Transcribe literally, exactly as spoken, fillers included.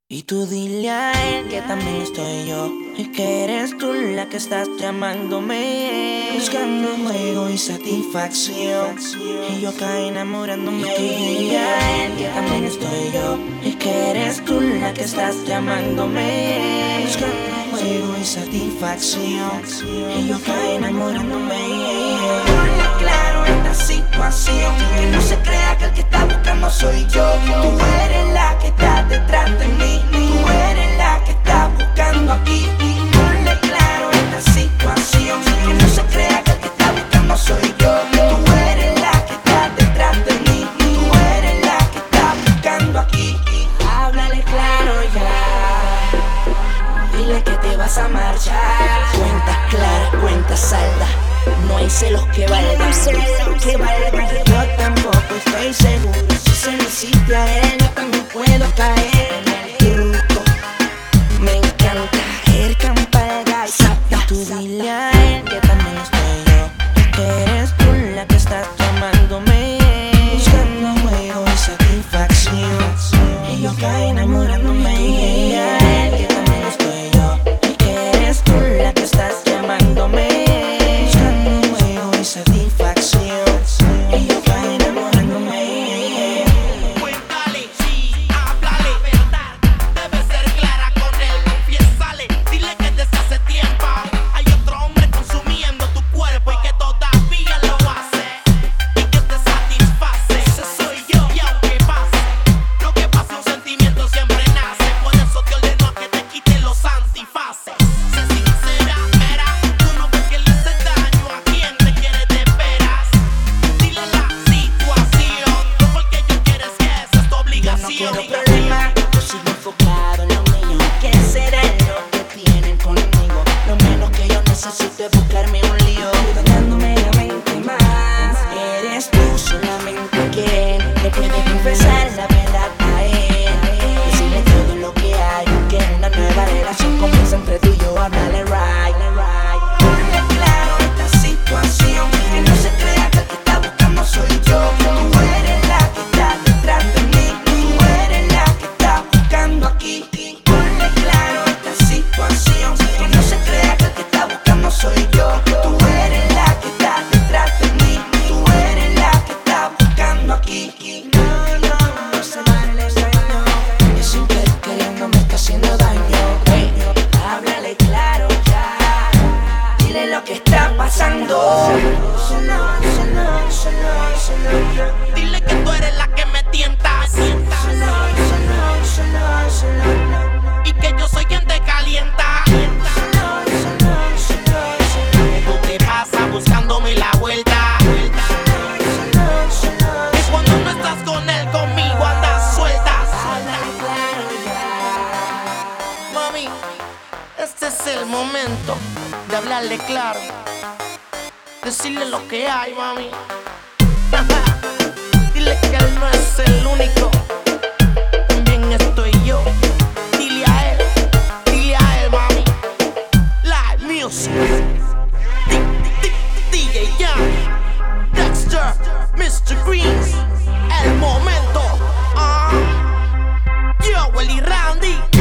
Y tú dile a él que también estoy yo, y que eres tú la que estás llamándome, buscando juego y satisfacción, y yo acá enamorándome. Y tú dile a él que también estoy yo, y que eres tú la que estás llamándome, buscando juego y satisfacción, y yo acá enamorándome. Ponle claro esta situación, que no se crea que el que está buscando soy yo. Tú eres la que está detrás de mí, tú eres la que está buscando aquí. Ponle claro esta situación, que no se crea que el que está buscando soy yo. Tú eres la que está detrás de mí, tú eres la que está buscando aquí. Háblale claro ya, dile que te vas a marchar. Cuentas claras, cuentas saldas, no hay celos que valgan, que valgan. Yo tampoco estoy seguro si se lo hiciste a él, yo también puedo caer en el truco. Me encanta el campalga y sapta. Tú dile a él que también estoy yo, que eres tú la que estás llamándome, buscando juego y satisfacción, y yo acá enamorándome. Dile a él que también estoy yo, que eres tú la que estás llamándome, satisfacción, y yo acá enamorándome. Cuéntale, sí, háblale, verdad, debe ser clara con él, confiésale, dile que desde hace tiempo hay otro hombre consumiendo tu cuerpo y que todavía lo hace y que te satisface. Ese soy yo, y aunque pase lo que pasa, un sentimiento siempre nace, por eso te ordeno a que te quite los antifaces. Sé sincera, mera, tú no ves que le hace daño a quien te quiere. No quiero problemas, yo sigo enfocado en lo mío. ¿Qué será lo que tienen conmigo? Lo menos que yo necesito es buscarme un lío, dañándome la mente más. Eres tú solamente quien le puede confesar la verdad a él, decirle todo lo que hay, que una nueva relación comienza entre tú y yo. Háblale right, right. Ponle claro esta situación, que no se crea que el que está buscando soy yo. Tú eres la que está detrás de mí, aquí. Ponle claro esta situación, que no se crea que el que está buscando soy yo. Tú eres la que está detrás de mí, tú eres la que está buscando aquí. No, no, no se vale extraño, que siempre queriendo me está haciendo daño. Hey, háblale claro ya, dile lo que está pasando. Solo, solo, solo, solo. Dile que tú eres la que me tienta, sienta. Solo, solo, solo, solo. Y que yo soy quien te calienta. Solo, solo, solo, solo. Tú te pasas buscándome la vuelta. Solo, solo, es cuando no estás con él, conmigo andas suelta. háblale claro ya. Mami, este es el momento de hablarle claro, decirle lo que hay, mami. Dile que él no es el único, también estoy yo. Dile a él, dile a él, mami. Live music, D J Young, Dexter, mister Greens, el momento. Uh, yo, Willy Randy.